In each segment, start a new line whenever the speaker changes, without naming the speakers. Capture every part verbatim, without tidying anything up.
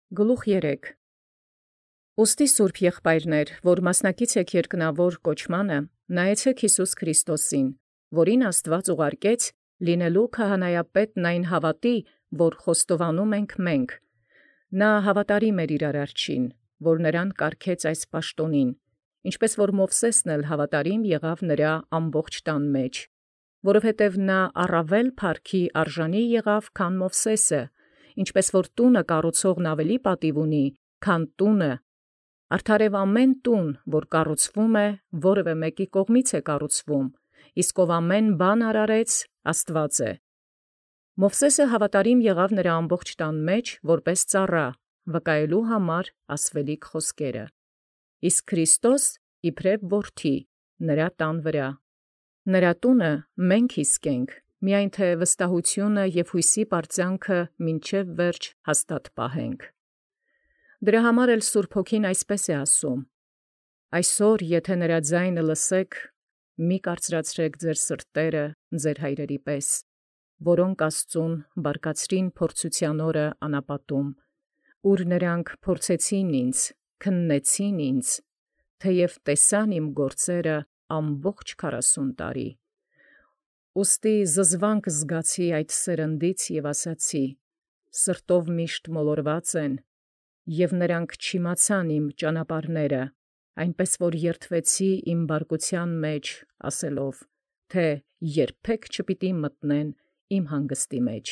Գլուխ երեք Ուստի սուրբ եղբայրներ, որ մասնակից եք երկնավոր կոչմանը, նայեցեք Յիսուս Քրիստոսին, որին Աստված ուղարկեց, լինելու քահանայապետն այն հավատի, որ խոստովանում ենք մենք. նա հավատարիմ էր իր արարչին, որ նրան կարգեց այս պաշտոնին, ինչպես որ Մովսեսն էլ հավատարիմ եղավ նրա ամբողջ տան մեջ, որովհետև նա առավել փառքի արժանի եղավ, քան Մովսեսը, ինչպես որ տունը կառուցողն ավելի պատիվ ունի, քան տունը, արդարև ամեն տուն, որ կառուցվում է, որևէ մեկի կողմից է կառուցվում, իսկ ով ամեն բան արարեց, Աստված է։ Մովսեսը հավատարիմ եղավ նրա ամբողջ տան մեջ, որպես ծառա, վկայելու համար ասվելիք խոսքերը, իսկ Քրիստոս իբրև որդի նրա տան վրա։ Նրա տունը մենք իսկ ենք, միայն թե վստահությունը և հույսի պարծանքը մինչև վերջ հաստատ պահենք։ Դրա համար էլ Սուրբ Հոգին այսպես է ասում. այսօր եթե նրա ձայնը լսեք, մի կարծրացրեք ձեր սրտերը ձեր հայրերի պես, որոնք Աստծուն բարկացրին փորձության օրը անապատում, ուր նրանք փորձեցին ինձ, քննեցին ինձ, թեև տեսան իմ գործերը ամբողջ քառասուն տարի։ Ուստի զզվանք զգացի այդ սերնդից և ասացի. սրտով միշտ մոլորված են, և նրանք չիմացան իմ ճանապարհները, այնպես որ երդվեցի իմ բարկության մեջ, ասելով, թե երբեք չպիտի մտնեն իմ հանգստի մեջ։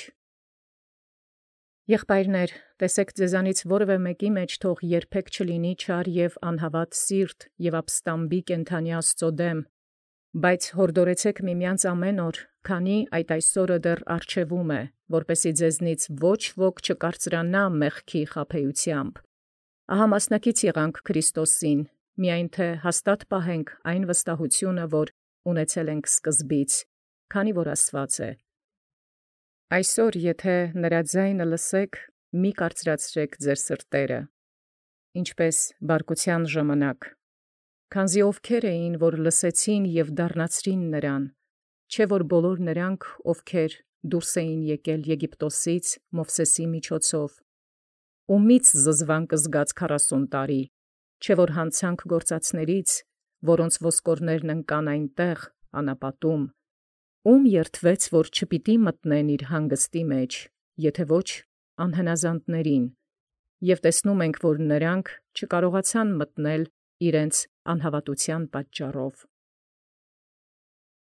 Եղբայրներ, տեսեք ձեզանից որևէ մեկի մեջ թող երբեք չլինի չար և անհավատ սիրտ և ապստամբի կենդանի Աստծո դեմ, բայց հորդորեցեք միմյանց ամեն օր, քանի այդ այսօրը դեռ առջևում է, որպեսզի ձեզնից ոչ ոք չկարծրանա մեղքի խաբեությամբ։ Ահա մասնակից եղանք Քրիստոսին, միայն թե հաստատ պահենք այն վստահությունը, որ ունեցել ենք սկզբից, քանի որ ասված է. այսօր եթե նրա ձայնը լսեք, մի կարծրացրեք ձեր սրտերը, ինչպես բարկության ժամանակ, քանզի ովքեր էին, որ լսեցին և դառնացրին նրան, չէ՞ որ բոլոր նրանք, ովքեր դուրս էին եկել Եգիպտոսից Մովսեսի միջոցով, ումից զզվանք զգաց քառասուն տարի, չէ՞ որ հանցանք գործածներից, որոնց ոսկորներն ընկան այնտեղ անապատում, ում երդվեց, որ չպիտի մտնեն իր հանգստի մեջ, եթե ոչ անհնազանդներին, և տեսնում ենք, որ նրանք չկարողացան մտնել իրենց անհավատության պատճառով։